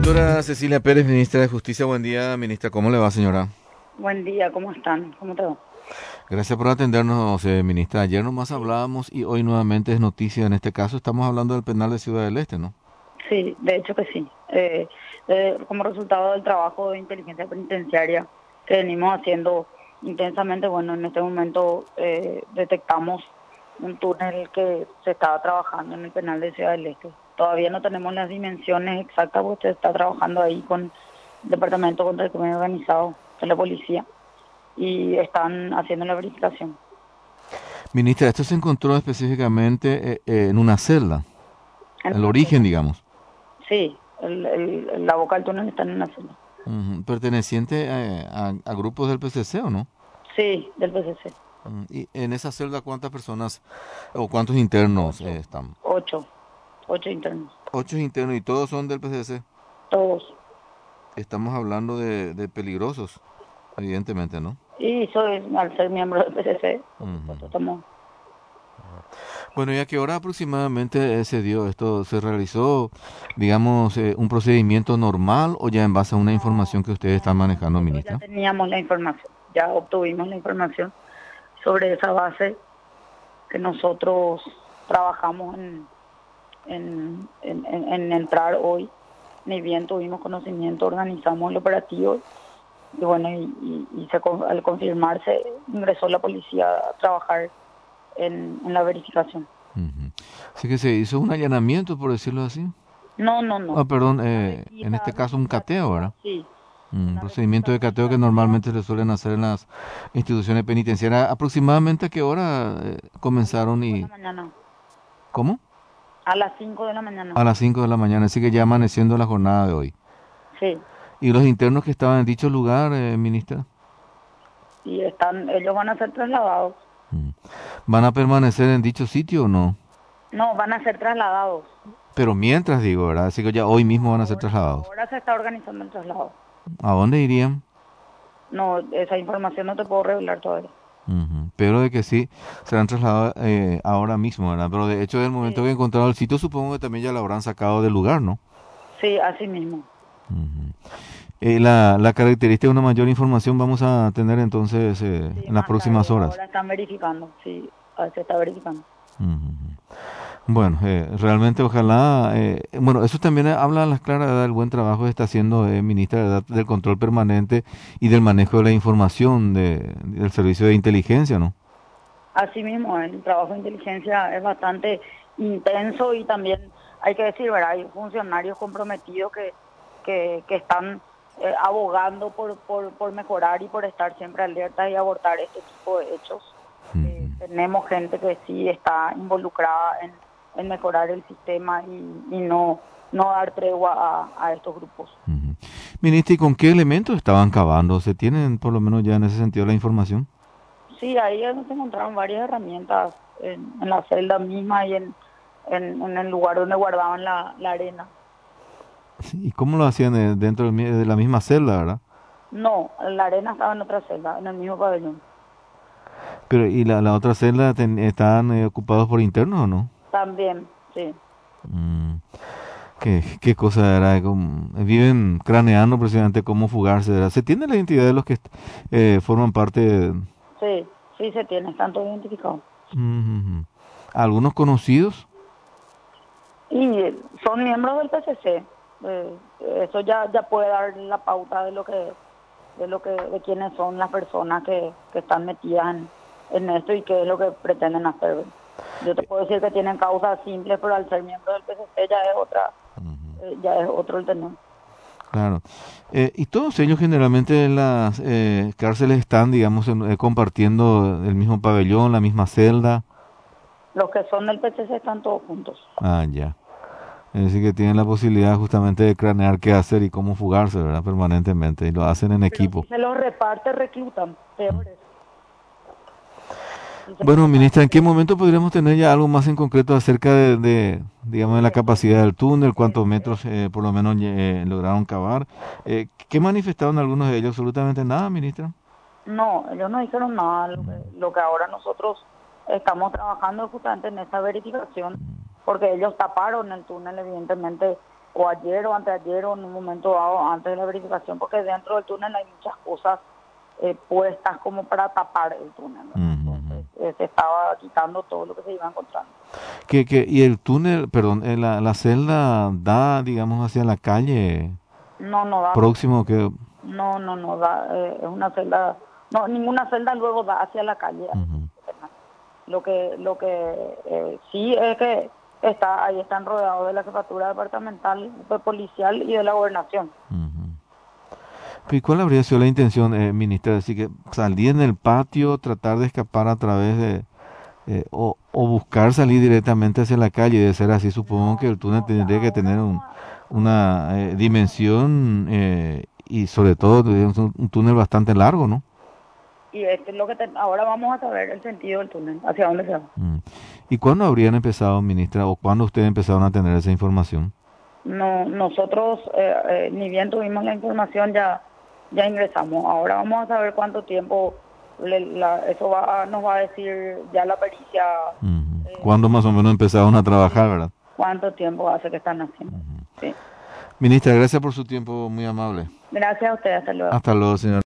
Doctora Cecilia Pérez, ministra de Justicia, buen día, ministra. ¿Cómo le va, señora? Buen día, ¿cómo están? ¿Cómo te va? Gracias por atendernos, ministra. Ayer nomás hablábamos y hoy nuevamente es noticia. En este caso estamos hablando del penal de Ciudad del Este, ¿no? Sí, de hecho que sí. Como resultado del trabajo de inteligencia penitenciaria que venimos haciendo intensamente, bueno, en este momento detectamos un túnel que se estaba trabajando en el penal de Ciudad del Este. Todavía no tenemos las dimensiones exactas porque se está trabajando ahí con el Departamento contra el Crimen Organizado de la policía y están haciendo la verificación. Ministra, esto se encontró específicamente en una celda, En el una origen, celda. digamos. Sí, la boca del túnel está en una celda. Ujú. Perteneciente a grupos del PCC, ¿o no? Sí, del PCC. Y en esa celda, ¿cuántas personas o cuántos internos Ocho, están? ocho, ocho internos, 8 internos y todos son del PCC. todos. Estamos hablando de peligrosos, evidentemente, ¿no? Y soy, al ser miembro del PCC, por supuesto, Ujú. estamos. Bueno, ¿y a qué hora aproximadamente se dio esto? ¿Se realizó, digamos, un procedimiento normal o ya en base a una información No, que ustedes están no, manejando, nosotros ya ministra? teníamos la información, ya obtuvimos la información sobre esa base que nosotros trabajamos en entrar hoy. Ni bien tuvimos conocimiento, organizamos el operativo y bueno, al confirmarse ingresó la policía a trabajar en la verificación. Ujú. Así que se hizo un allanamiento, por decirlo así. No, no, Ah, no. perdón, Una en visita este caso un cateo, administrativa, ¿verdad? sí. Un Una procedimiento visita de cateo que administrativa normalmente se suelen hacer en las instituciones penitenciarias. ¿Aproximadamente a qué hora a las comenzaron 5 de la y mañana. cómo? A las 5 de la mañana. A las 5 de la mañana, así que ya amaneciendo la jornada de hoy. Sí. ¿Y los internos que estaban en dicho lugar, ministra? Y ellos van a ser trasladados. Mm. ¿Van a permanecer en dicho sitio o no? No, van a ser trasladados. Pero mientras digo, ¿verdad? Así que ya hoy No, mismo van a ser trasladados. ahora se está organizando el traslado. ¿A dónde irían? No, esa información no te puedo revelar todavía. Ujú. Pero de que sí, serán trasladados ahora mismo, ¿verdad? Pero de hecho, del momento que Sí, encontraron el sitio, supongo que también ya lo habrán sacado del lugar, ¿no? sí, así mismo. Ujú. La característica de una mayor información vamos a tener entonces Sí, en las más próximas tarde. horas. Ahora están verificando. Sí, se está verificando. Ujú. Bueno, realmente ojalá, bueno, eso también habla a las claras del buen trabajo que está haciendo ministra, ¿verdad? Del control permanente y del manejo de la información del servicio de inteligencia, ¿no? Así mismo, el trabajo de inteligencia es bastante intenso y también hay que decir, ¿verdad? Hay funcionarios comprometidos que están abogando por mejorar y por estar siempre alertas y abordar este tipo de hechos. Ujú. Tenemos gente que sí está involucrada en mejorar el sistema y no dar tregua a estos grupos. Ujú. Ministra, ¿y con qué elementos estaban cavando? ¿Se tienen por lo menos ya en ese sentido la información? Sí, ahí nos encontraron varias herramientas en la celda misma y en el lugar donde guardaban la arena. ¿Y cómo lo hacían dentro de la misma celda, verdad? No, la arena estaba en otra celda, en el mismo pabellón. Pero, ¿y la otra celda estaban ocupados por internos o no? También, sí, Mm, ¿qué cosa era? Viven craneando precisamente cómo fugarse, ¿verdad? ¿Se tiene la identidad de los que forman parte sí, sí se tiene, están todos identificados. Ujú. ¿Algunos conocidos? Y son miembros del PCC. Eso ya puede dar la pauta de quiénes son las personas que están metidas en esto y qué es lo que pretenden hacer. Yo te puedo decir que tienen causas simples, pero al ser miembro del PCC ya es otro el tenor. Claro. Y todos ellos generalmente en las cárceles están, digamos, compartiendo el mismo pabellón, la misma celda. Los que son del PCC están todos juntos. Ah, ya. Es decir, que tienen la posibilidad justamente de cranear qué hacer y cómo fugarse, ¿verdad? Permanentemente. Y lo hacen en Pero si equipo. se los reparte, reclutan, Mm. peores. Si se los Bueno, ministra, reparte, ¿en qué momento podríamos tener ya algo más en concreto acerca digamos, de sí, la capacidad del túnel, cuántos es metros por lo menos lograron cavar? ¿Qué manifestaron algunos de ellos? Absolutamente nada, ministra. No, ellos no dijeron nada. Mm. Lo que ahora nosotros estamos trabajando es justamente en esa verificación, porque ellos taparon el túnel, evidentemente, o ayer o anteayer o en un momento dado antes de la verificación, porque dentro del túnel hay muchas cosas puestas como para tapar el túnel, ¿verdad? Entonces se estaba quitando todo lo que se iba encontrando. Y el túnel, perdón, la celda da, digamos, hacia la calle No, no da, próximo que... no da, es una celda, no, ninguna celda luego da hacia la calle. Ujú, Lo que sí es que ahí están rodeados de la jefatura departamental, policial y de la gobernación. ujú. ¿Y cuál habría sido la intención, ministra? Así que salir en el patio, tratar de escapar a través de... o buscar salir directamente hacia la calle. De ser así, supongo que No, el túnel no, o sea, tendría que ahora tener vamos a... una dimensión y sobre todo digamos, un túnel bastante largo, ¿no? Y esto es lo que ahora vamos a saber el sentido del túnel, hacia dónde se va. Mm. ¿Y cuándo habrían empezado, ministra, o cuándo ustedes empezaron a tener esa información? No, nosotros, ni bien tuvimos la información, ya ingresamos. Ahora vamos a saber cuánto tiempo nos va a decir ya la pericia, Ujú. eh, ¿Cuándo más o menos empezaron a trabajar, sí, verdad? cuánto tiempo hace que están haciendo. Ujú. Sí. Ministra, gracias por su tiempo, muy amable. Gracias a ustedes, hasta luego. Hasta luego, señor.